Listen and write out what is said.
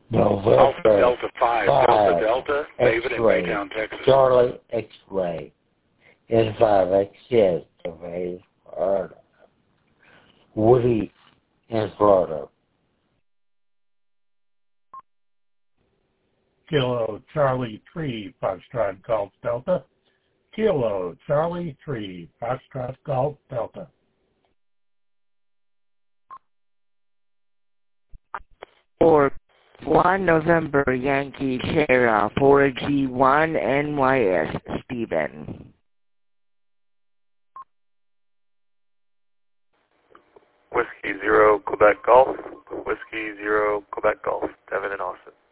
Alpha November Delta 5, Delta Delta, David in X-ray, Baytown, Texas. Charlie X-ray, N5X, yes, Florida. Woody in Florida. Kilo Charlie 3, Foxtrot Golf Delta. Kilo Charlie 3, Foxtrot Golf Delta. For 1 November Yankee Sierra 4G1 NYS Stephen. Whiskey 0 Quebec Golf. Whiskey 0 Quebec Golf. Devin and Austin.